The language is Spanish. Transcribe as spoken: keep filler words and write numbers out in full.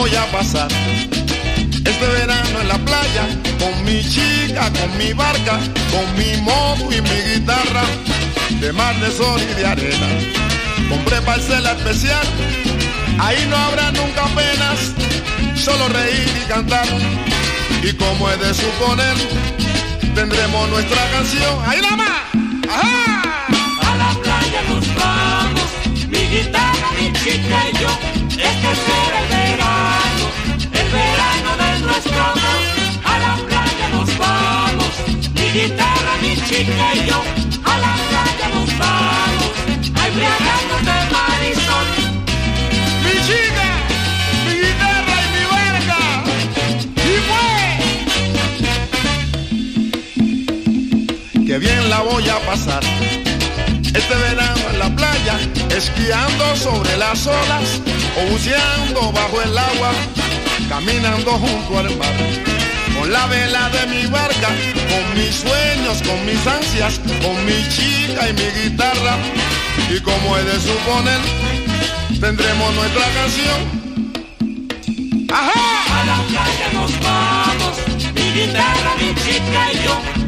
voy a pasar este verano en la playa, con mi chica, con mi barca, con mi moto y mi guitarra, de mar, de sol y de arena. Compré parcela especial, ahí no habrá nunca penas, solo reír y cantar. Y como es de suponer, tendremos nuestra canción. ¡Ahí nada más! ¡Ajá! A la playa nos vamos, mi guitarra, mi chica y yo. Este será el verano, el verano de nuestro amor. A la playa nos vamos, mi guitarra, mi chica y yo. A la playa nos vamos, a embriagarnos de mar y sol. Mi chica, mi guitarra y mi barca. ¡Y fue! ¡Qué bien la voy a pasar! Este verano en la playa, esquiando sobre las olas o buceando bajo el agua, caminando junto al mar, con la vela de mi barca, con mis sueños, con mis ansias, con mi chica y mi guitarra. Y como he de suponer, tendremos nuestra canción. ¡Ajá! A la playa nos vamos, mi guitarra, mi chica y yo.